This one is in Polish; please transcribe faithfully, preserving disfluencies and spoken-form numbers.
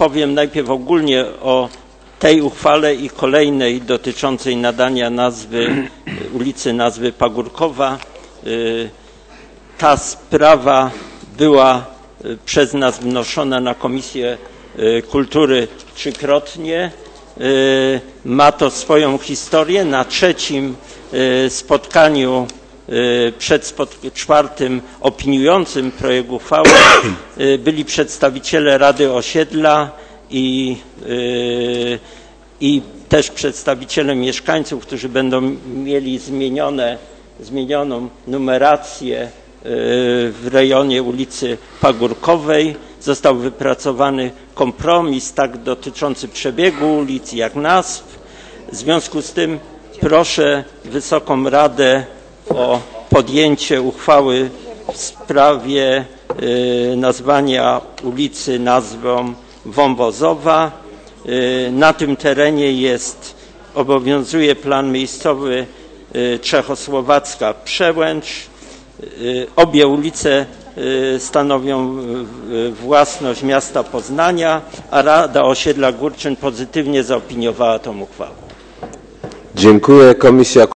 powiem najpierw ogólnie o tej uchwale i kolejnej dotyczącej nadania nazwy ulicy nazwy Pagórkowa. Ta sprawa była przez nas wnoszona na Komisję Kultury trzykrotnie. Ma to swoją historię. Na trzecim spotkaniu przed czwartym opiniującym projekt uchwały byli przedstawiciele Rady Osiedla i, i też przedstawiciele mieszkańców, którzy będą mieli zmienione, zmienioną numerację w rejonie ulicy Pagórkowej. Został wypracowany kompromis tak dotyczący przebiegu ulic jak nazw. W związku z tym proszę Wysoką Radę o podjęcie uchwały w sprawie y, nazwania ulicy nazwą Wąwozowa. Y, na tym terenie jest, obowiązuje plan miejscowy y, Czechosłowacka Przełęcz. Y, obie ulice y, stanowią y, własność miasta Poznania, a Rada Osiedla Górczyn pozytywnie zaopiniowała tą uchwałę. Dziękuję. Komisja